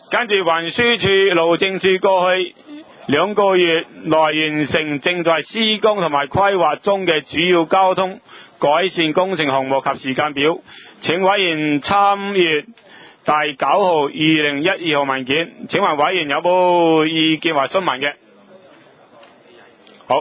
跟住運輸處路政處過去2個月內完成正在施工同埋規劃中嘅主要交通改善工程項目及時間表，請委員參閱第9號2012號文件。請問委員有冇意見或詢問嘅？好，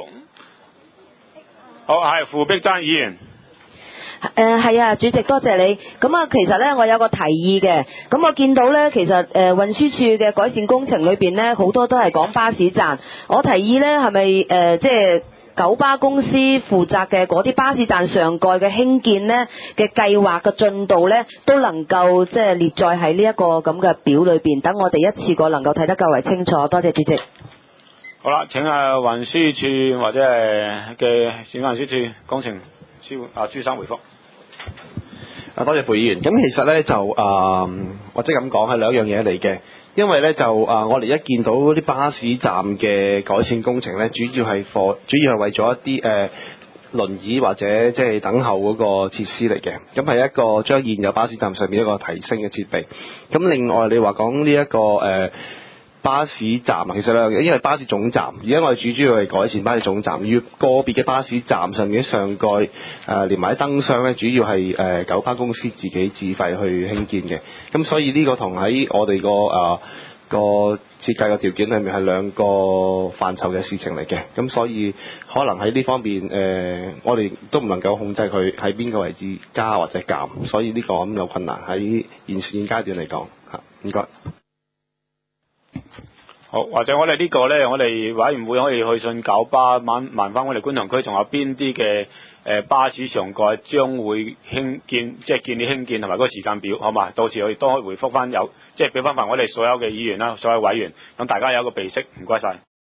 係傅碧珍議員。 係啊，主席多謝你。咁啊，其實呢，我有個提議嘅。咁我見到呢，其實運輸處嘅改善工程裏邊呢，好多都係講巴士站。我提議呢，係咪即係九巴公司負責嘅嗰啲巴士站上蓋嘅興建呢嘅計劃嘅進度呢，都能夠即係列載喺呢一個咁嘅表裏邊，等我哋一次過能夠睇得較為清楚。多謝主席。 好啦，請運輸處或者係嘅小運輸處工程朱生回覆。 多謝傅議員。咁其實咧就或者咁講係兩樣嘢嚟嘅，因為咧就我哋一見到啲巴士站嘅改善工程咧，主要係為咗一啲輪椅或者即係等候嗰個設施嚟嘅，咁係一個將現有巴士站上面一個提升嘅設備。咁另外你話講呢一個巴士站其實咧，因為巴士總站，而家我哋主要係改善巴士總站，與個別嘅巴士站上面嘅上蓋連埋啲燈箱咧，主要係九巴公司自己自費去興建嘅。咁所以呢個同喺我哋個設計嘅條件裏面係兩個範疇嘅事情嚟嘅。咁所以可能喺呢方面我哋都唔能夠控制佢喺邊個位置加或者減，所以呢個咁有困難喺現階段嚟講嚇。唔該。 好，或者我哋呢個呢，我哋委員會可以去信九巴問翻我哋觀塘區仲有邊啲嘅巴士上蓋將會興建，即係建議興建同埋嗰個時間表，好嘛？到時我哋都可以回覆翻即係俾翻我哋所有嘅議員啦，所有委員，咁大家有一個備悉。唔該晒。